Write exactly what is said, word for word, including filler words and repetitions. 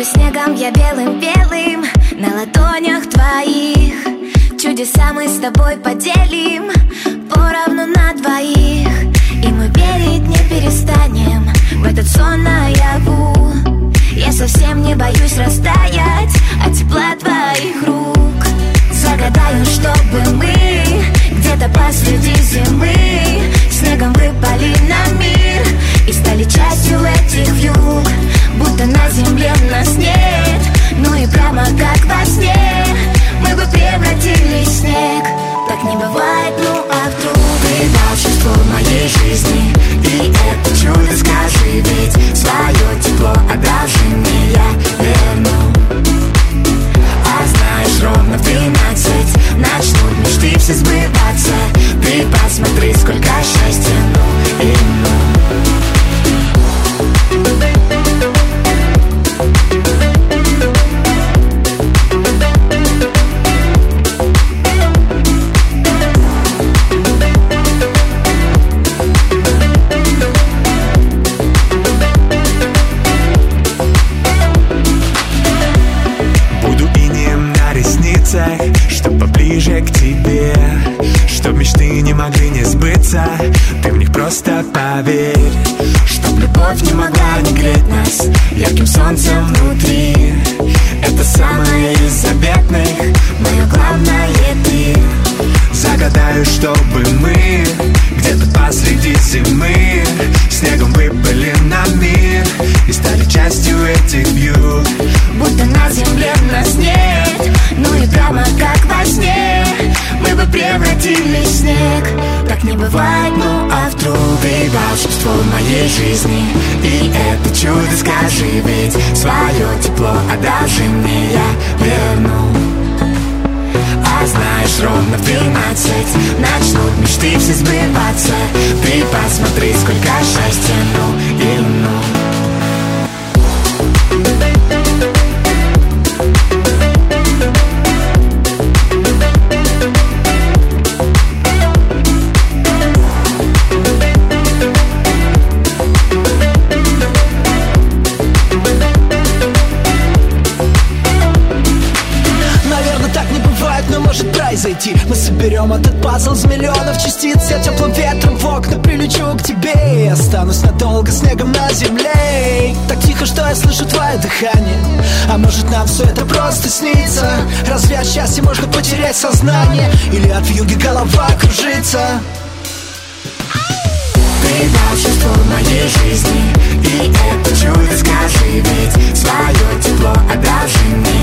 снегом я белым-белым на ладонях твоих. Чудеса мы с тобой поделим поровну на двоих. И мы верить не перестанем в этот сон наяву. Я совсем не боюсь растаять от тепла твоих рук. Загадаю, чтобы мы где-то посреди зимы снегом выпали на мир и стали частью этих вьюг. Будто на земле нас нет, ну и прямо как во сне мы бы превратились в снег. Так не бывает, ну а вдруг ты волшебство моей жизни, и это чудо скажи, ведь свое тепло одолжи мне, я верну. А знаешь, ровно в двенадцать начнут мечты все сбываться. Ты посмотри, сколько счастья, ну и ну. Чтоб поближе к тебе, чтоб мечты не могли не сбыться, ты в них просто поверь. Чтоб любовь не могла не греть нас ярким солнцем внутри. Это самое из заветных, мое главное ты. Загадаю, чтобы мы где-то посреди зимы снегом выпали на мир и стали частью этих вьюг. Будто на земле нас нет, ну и прямо как во сне мы бы превратились в снег. Так не бывает, ну а вдруг ты волшебство моей жизни, и это чудо скажи, ведь свое тепло одолжи мне, я верну. А знаешь, ровно в двенадцать начнут мечты все сбываться. Ты посмотри, сколько счастья, ну и ну. Произойти. Мы соберем этот пазл из миллионов частиц. Я теплым ветром в окна прилечу к тебе и останусь надолго снегом на земле. Так тихо, что я слышу твое дыхание. А может, нам все это просто снится? Разве от счастья можно потерять сознание? Или от вьюги голова кружится? Ты волшебство моей жизни, и это чудо скажи, ведь свое тепло одолжи мне.